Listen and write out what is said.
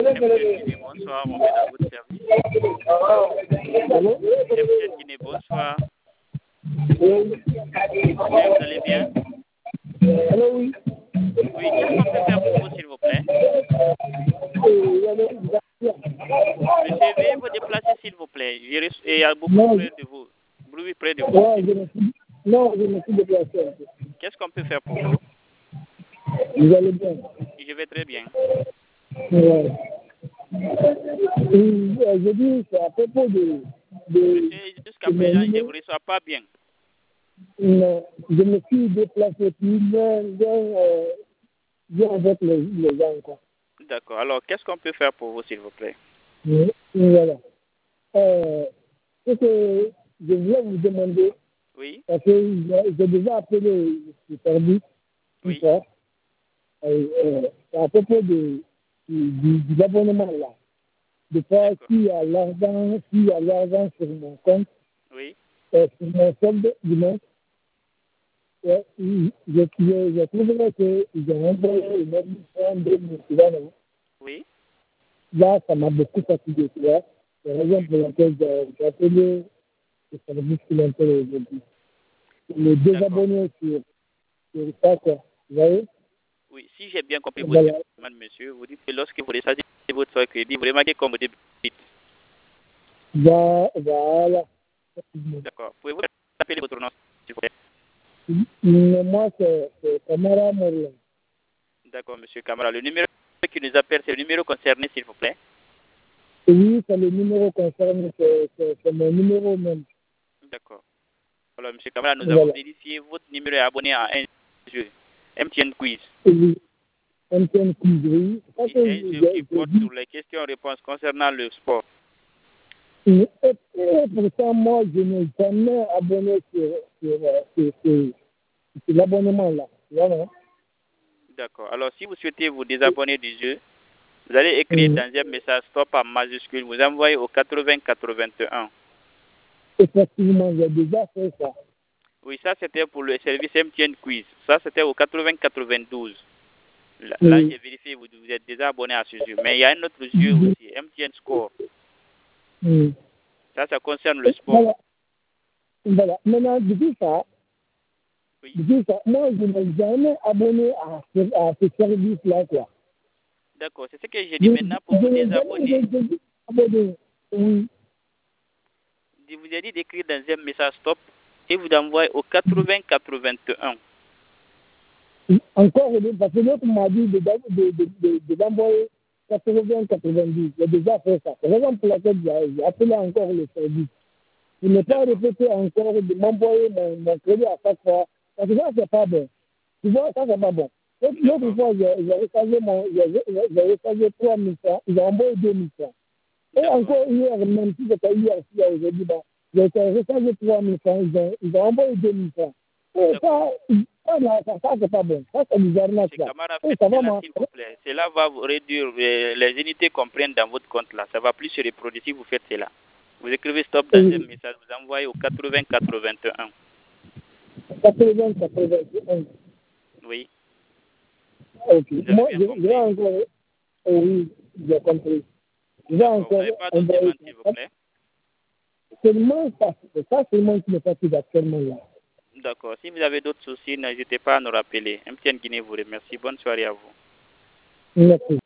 MTN Guinée, bonsoir, on est à votre service. MTN Guinée, bonsoir. Oui, vous allez bien? Allô, oui. Oui, qu'est-ce qu'on peut faire pour vous, s'il vous plaît? Monsieur, veuillez vous déplacer, s'il vous plaît. Il y a beaucoup de bruit de vous. Bruit près de vous. Non, je me suis déplacé. Qu'est-ce qu'on peut faire pour vous? Vous allez bien? Je vais très bien. Ouais. Je dis, c'est à propos Monsieur, jusqu'à présent, je ne vous reçois pas bien. Non, je me suis déplacé plus bien avec les gens, quoi. D'accord. Alors, qu'est-ce qu'on peut faire pour vous, s'il vous plaît? Voilà. Ce que je voulais vous demander, Oui. parce que j'ai déjà appelé le service une Oui. fois, à propos du abonnement là. De voir s'il y a l'argent sur mon compte, Oui. sur mon solde du mois. Je trouverais qu'ils ont envoyé une émission de mon. Oui. Là, ça m'a beaucoup fatigué, tu vois. C'est la raison pour laquelle j'ai appelé le service clientèle aujourd'hui. Le désabonner sur ça, quoi. Vous voyez? Oui, si j'ai bien compris votre Voilà. demande, monsieur, vous dites que lorsque vous rechargez votre crédit, vous remarquez comme vous débite. Voilà. D'accord. Pouvez-vous appeler votre nom, s'il vous plaît? Mais moi, c'est Camara Morien. D'accord, monsieur Camara. Le numéro qui nous appelle, c'est le numéro concerné, s'il vous plaît. Oui, c'est le numéro concerné, c'est mon numéro même. D'accord. Alors, monsieur Camara, nous avons Voilà. vérifié votre numéro est abonné à un jeu, MTN Quiz. Oui, MTN Quiz, oui. Un jeu qui porte sur les questions-réponses concernant le sport. Et pourtant, moi, je n'ai jamais abonné sur l'abonnement là. Voilà. D'accord. Alors, si vous souhaitez vous désabonner du jeu, vous allez écrire dans un message stop en majuscule, vous envoyez au 8081. Effectivement, j'ai déjà fait ça. Oui, ça c'était pour le service MTN Quiz. Ça c'était au 8092. Là, j'ai vérifié, vous êtes déjà abonné à ce jeu. Mais il y a un autre jeu aussi, MTN Score. Ça concerne le sport. Voilà. Maintenant, depuis ça, moi, je n'ai jamais abonné à ce service-là, quoi. D'accord, c'est ce que j'ai dit maintenant pour vous désabonner. Oui. Je vous ai dit d'écrire dans un message stop et vous envoyez au 8081. Encore, parce que l'autre m'a dit d'envoyer 80-90. J'ai déjà fait ça. C'est la raison pour laquelle j'ai appelé encore le service. Je n'ai pas répété encore de m'envoyer mon crédit à chaque fois. Parce que ça, c'est pas bon. Tu vois, ça, c'est pas bon. L'autre fois, j'ai rechargé 3 000 francs. Ils ont envoyé 2 000 francs. Et encore hier, même si c'était hier, aujourd'hui, j'ai rechargé 3 000 francs. Ils ont envoyé 2 000 francs. Et ça, c'est pas bon. Ça, c'est bizarre. Camarade, faites cela, s'il vous plaît. Cela va vous réduire les unités qu'on prenne dans votre compte là. Ça va plus se reproduire si vous faites cela. Vous écrivez stop dans un message, vous envoyez au 8081. 80-81. Oui. Ok. Moi, je vais encore. Oui, j'ai compris. Je vais encore. Vous n'avez pas d'autres demandes, s'il vous plaît? Seulement ça. C'est ça seulement qui me fatigue actuellement là. D'accord. Si vous avez d'autres soucis, n'hésitez pas à nous rappeler. MTN Guinée vous remercie. Bonne soirée à vous. Merci.